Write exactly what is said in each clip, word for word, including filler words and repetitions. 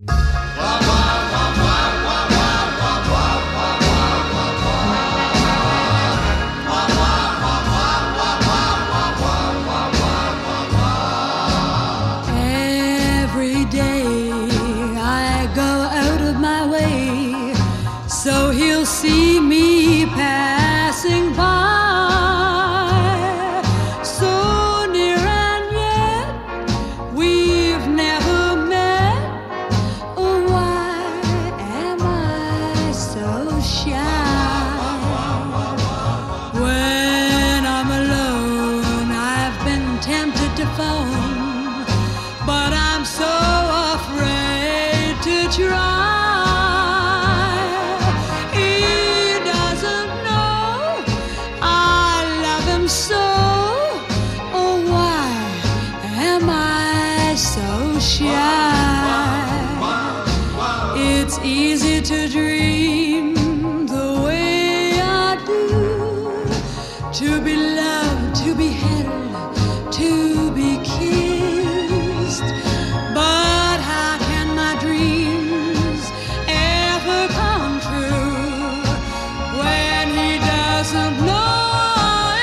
Every day I go out of my way so he'll see me passing by, so near and yet we've never met. Oh, why am I so shy? When I'm alone I've been tempted to phone, but I'm so afraid to try. He doesn't know I love him so. Oh, why am I so shy? It's easy to dream the way I do, to be loved, to be held, to be kissed. But how can my dreams ever come true when he doesn't know I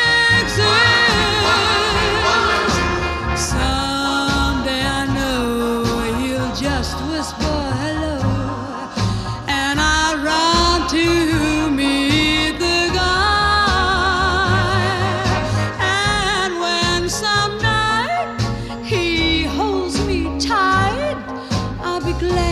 exist? Someday I know he'll just whisper hello, and I'll run to meet the guy. And when some night he holds me tight, I'll be glad